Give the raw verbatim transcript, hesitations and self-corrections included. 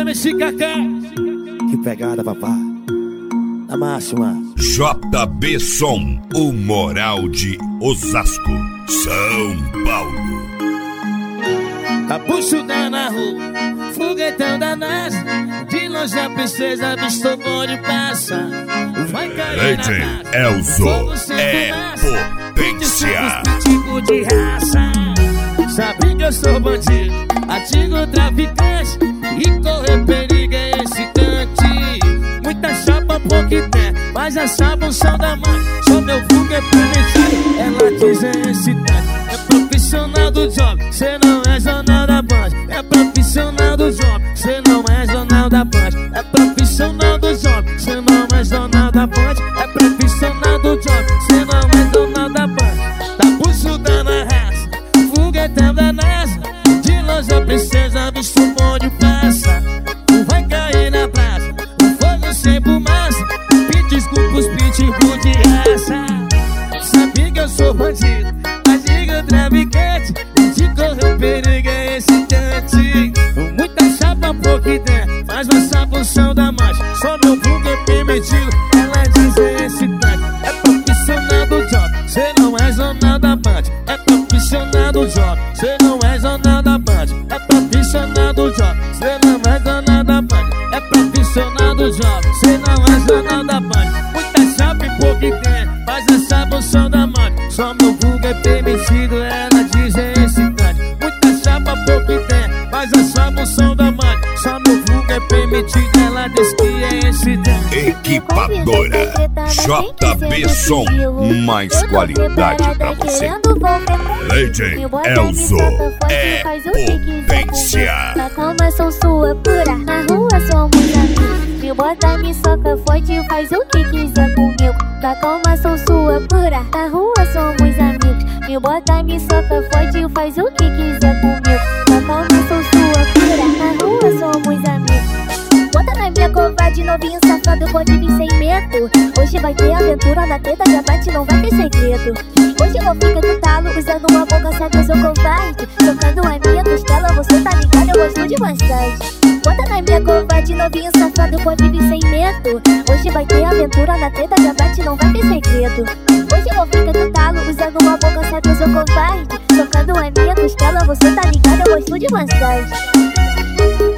M C Kaká. Que pegada, papá. Na máxima. J B Som, o moral de Osasco, São Paulo. Capuchudão na rua, foguetão da NASA. De longe a princesa avistou o bonde passa. Vai cair na casa. Elzo é potência. Tipo de raça. Sabe que eu sou bandido, antigo traficante. E correr perigo é excitante. Muita chapa, pouco tem, mas essa função da mãe. Sou meu vulgo é prometido, ela diz é excitante. É profissional do job, cê não é jornal da Band. É profissional do job, cê não é jornal da Band. É profissional do job, cê não é jornal da Band. É profissional do job, cê não é jornal da Band. Tá buçudando na raça, foguetão da NASA. De longe a princesa visto o bonde passa. Vai cair na praça, o fogo sem fumaça. Pede desculpa os pitbull de raça. Sabe que eu sou bandido, antigo traficante. De correr perigo é excitante. Muita chapa, pouco ideia, faz essa função da marcha. Só meu vulgo é permitido, ela diz é excitante. É profissional do job, cê não é jornal da Band. É profissional do job, cê não é jornal da Band. É profissional do job, cê não é jornal da Band. É profissional do job, cê não é jornal da Band. Muita chapa e pouco ideia, faz essa função da marcha. Só meu vulgo é permitido, ela diz é excitante. Muita chapa, pouco ideia, faz essa função da marcha. Só meu vulgo é permitido, ela diz que é excitante. Equipadora J B Som, mais qualidade pra você. Legend Elzo é potência. Na cama sou sua pura, na rua somos amigos. Me bota, me soca, fode, faz o que quiser comigo. Na cama sou sua pura, na rua somos amigos. Me bota, me soca, fode, faz o que quiser comigo. Na cama sou sua pura, na rua somos amigos. Bota na minha covarde, novinho safado, pode vir sem medo. Hoje vai ter aventura na teta, já bate, não vai ter segredo. Hoje eu vou ficar no talo, usando uma boca, sabe, eu sou covarde. Tocando a minha costela, você tá ligado, eu gosto de bastante. Bota na minha covarde, novinho safado, pode vir sem medo. Hoje vai ter aventura na teta, já bate, não vai ter segredo. Hoje eu vou ficar no talo, usando uma boca, sabe, eu sou covarde. Tocando a minha costela, você tá ligado, eu gosto de bastante.